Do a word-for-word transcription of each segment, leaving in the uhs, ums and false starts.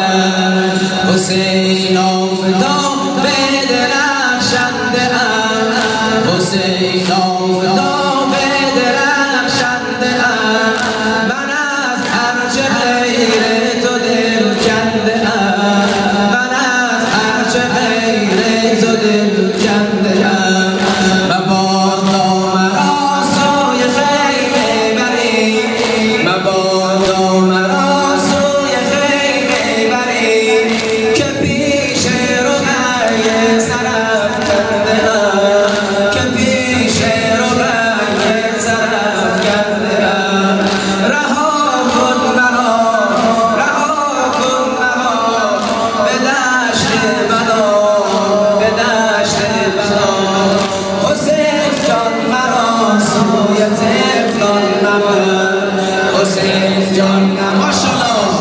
حسین آفدا به درخشنده ام، حسین آفدا به درخشنده ام، من از هرچه غیر تو دل کنده ام، من از هرچه غیر تو دل کنده ام. مبادا مرا سوی خیمه بری، مبادا مرا سوی خیمه بری، که پیش رقی سرافکنده ام، که پیش رقی سرافکنده ام. رها کن مرا، رها کن مرا به دشت بلا، به دشت بلا. حسین جان مرا سوی طفلان مبر، حسین جان ماشاءالله،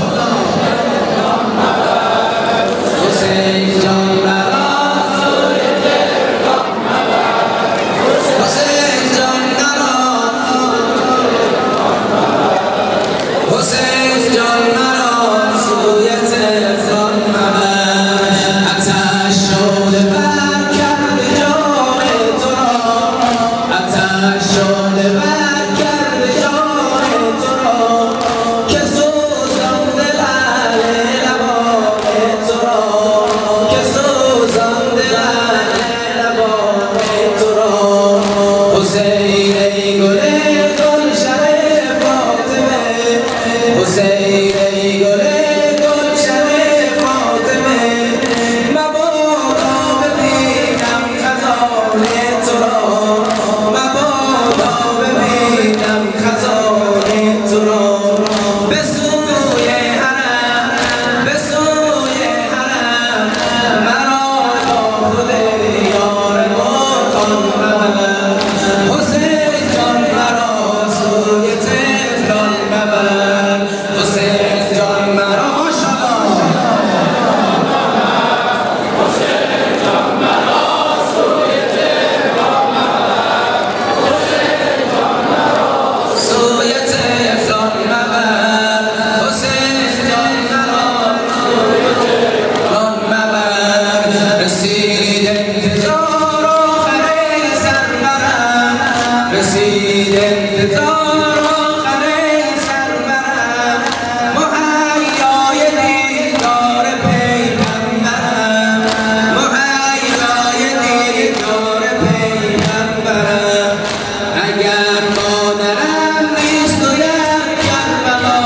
حسین جان مرا سوی طفلان مبر، حسین جان مرا، حسین جان مرا سوی طفلان مبر. آتش شعله بر کرده جان تو را، آتش شعله بر کرده جان تو را، که سوزانده لعل لبان تو را، که سوزانده لعل لبان تو را. حسین ای گل گلشن فاطمه، حسین ای گل گلشن فاطمه، مبادا ببینم خزان تو را، مبادا ببینم خزان تو را. به سوی حرم، به سوی حرم، مرا تا خود یار مرغان مبر. حسین جان مرا سوی طفلان مبر، حسین جان مرا ماشاءالله، حسین جان مرا سوی طفلان مبر، حسین جان مرا سوی طفلان مبر، حسین جان مرا سوی طفلان مبر. رسید انتظار آخر سرورم، رسید انتظار آخر سرورم، مهیای دیدار پیغمبرم، مهیای دیدار پیغمبرم. اگر مادرم نیست و گر کربلا،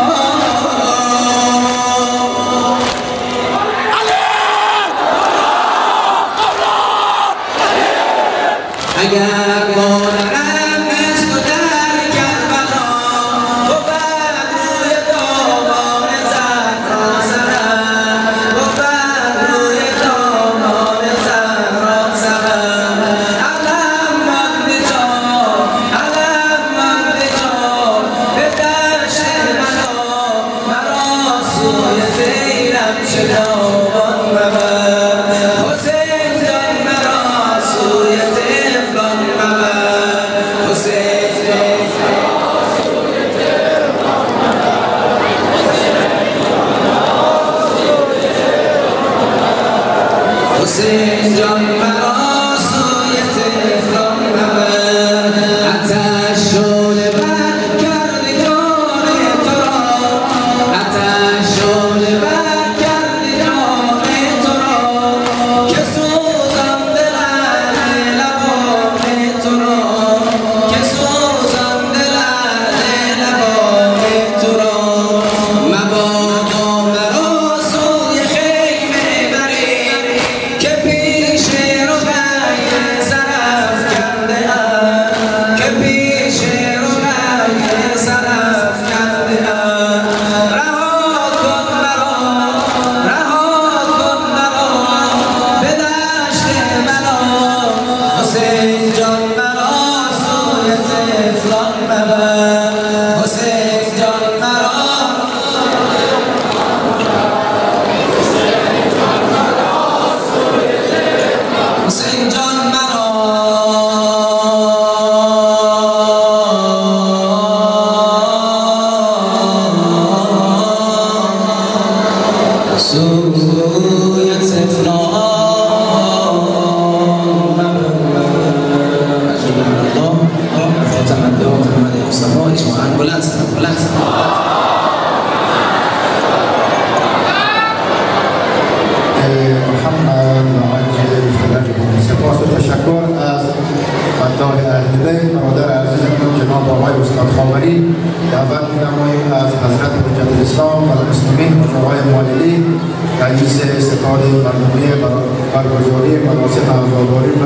اگر مادرم نیست و در کربلا، بود روی دامان زهرا سرم، بود روی دامان زهرا سرم. علم مانده جا، علم مانده جا به دشت بلا، مرا سوی زیرم شتابان مبر. حسین جان مرا سوی طفلان مبر، حسین جان مرا سوی طفلان مبر، حسین جان مرا سوی طفلان مبر. آتش شعله بر کرده جان تو را، آتش شعله بر کرده جان تو را، که سوزانده لعل لبان تو را، که سوزانده لعل لبان تو را. مبادا مرا سوی خیمه بری، که پیش سوی طفلان خاتم الانبیاء محمد مصطفی اجماعاً بلند سلام بلند محمد معجل فرجهم. سپاس و تشکر از فضای اهل بیت برادر عزیزمون جناب آقای استاد خاوری. دعوت می‌نماییم از حضرت حجت الاسلام و المسلمین حاج آقای ماللی رئیس ستاد مردمی برگزاری مراسم عزاداری